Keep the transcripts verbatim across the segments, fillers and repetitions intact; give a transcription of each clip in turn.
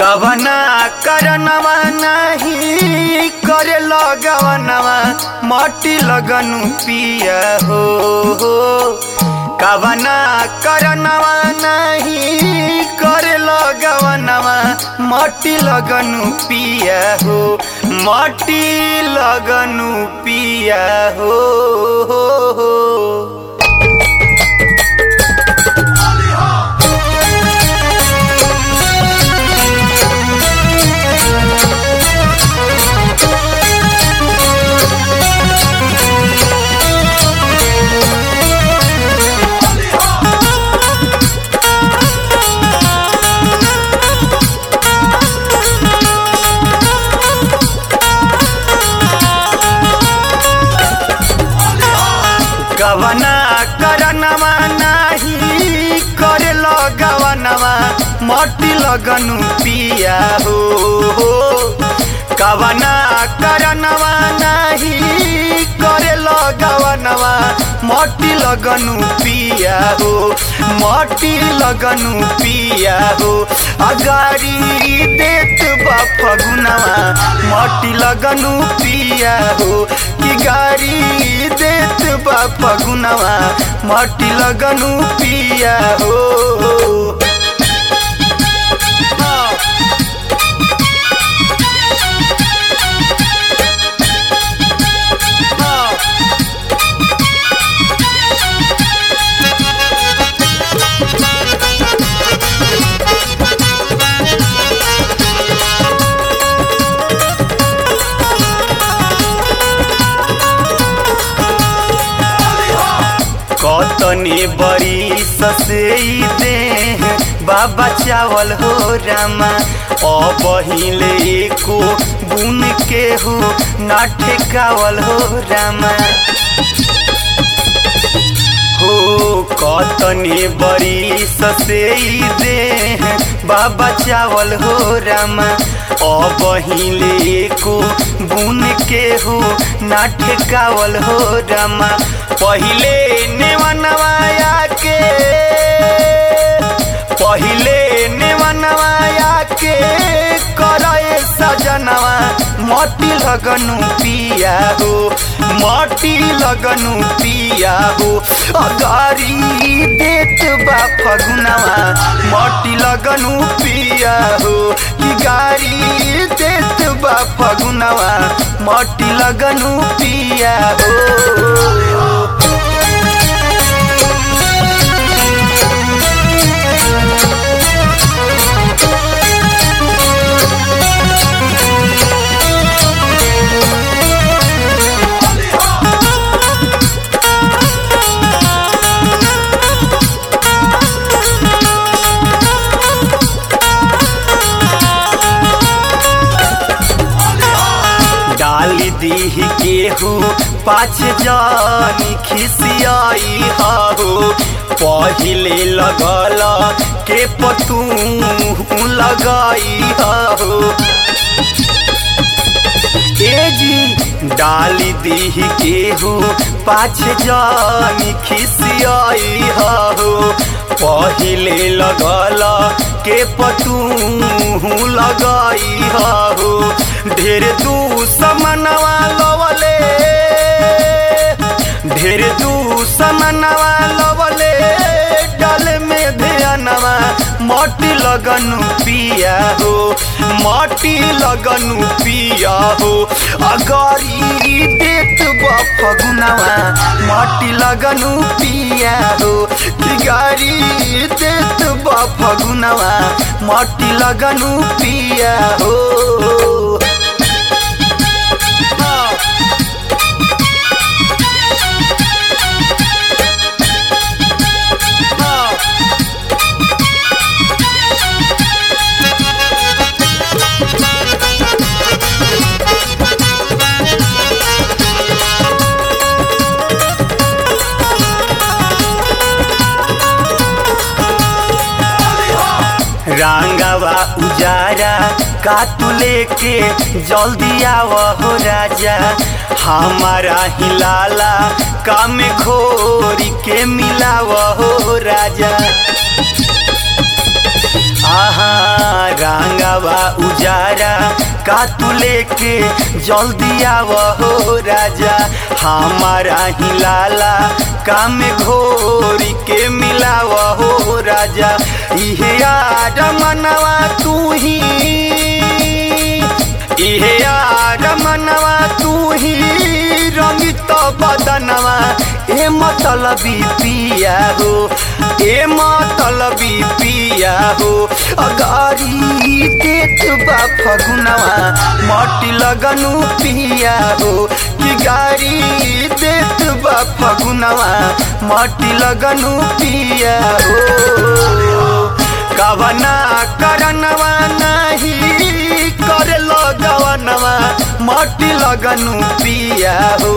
कवना करनवा नहीं करे लगवनवा मटी लगनु पिया हो कवना करनवा नहीं करे लगवनवा मटी लगनु पिया हो मटी लगनु पिया हो, हो, हो। कवना करनवा नहीं करे लगवनवा मटी लगनु पिया हो कवना करनवा नहीं करे लगवनवा मटी लगनु पिया हो मटी लगनु पिया हो अगारी देत बा फगुनवा मटी लगनु पिया हो कि गारी देत बा फगुनवा मटी लगनु पिया हो। कतने बड़ी ससई दे बाबा चावल हो रामा अबहिले को बुन के हो ना ठेकावल हो रामा हो कतने बड़ी ससई दे बाबा चावल हो रामा अबहिले को बुन के हो ना ठेकावल हो रामा पहिले नेवनवाया के पहिले नेवनवाया के करे सजनवा मटी लगनु पिया हो मटी लगनु पिया हो अगारी देत बा फगुनवा मटी लगनु पिया हो कि गारी देत बा फगुनवा मटी लगनु पिया हो। डाली दीह केहू पाँच जानी खिसियाई हो पहिले लगल के पतू लगाई हो ए जी डाली दीह केहू पाँच जानी खिसियाई हो पहिले लगल के पतू लगाई हो ढेर दू समनवा लवले ढेर दू समनवा लवले डल में ध्यानवा मटी लगनु पिया हो मटी लगनु पिया हो अगारी देत बा फगुनवा मटी लगनु पिया हो कि गारी देत बा फगुनवा मटी लगनु पिया हो। रंगवा उजारा का तू लेके जल्दी आव हो राजा हमारा हिलाला काम खोरी के मिलाव हो राजा आहा रंगा बाबा उजारा का तू लेके जल्दी आव हो राजा हमारा ही लाला काम घोरी के मिलाव हो राजा इहे यार मनवा तू ही इहे यार मनवा तू ही रंगित बदनवा ए मतलबी पिया हो ए मतलबी पिया हो अगारी देत बा फगुनवा मटी लगनु पिया हो कि गारी देत बा फगुनवा मटी लगनु पिया हो कवना करनवा नहीं कर लगवनवा मटी लगनु पिया हो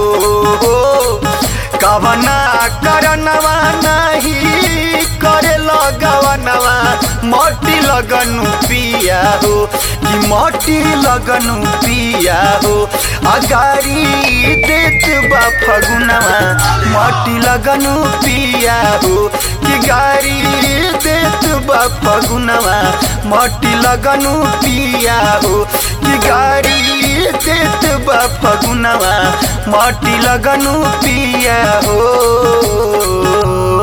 कवना करनवा नहीं करे लगवनवा मटी लगनु पिया हो कि मटी लगनु पिया हो अगारी देत बा फगुनवा मटी लगनु पिया हो कि गारी देत बा फगुनवा मटी लगनु पिया हो कि गारी देत बा फगुनवा मटी लगनु पिया हो।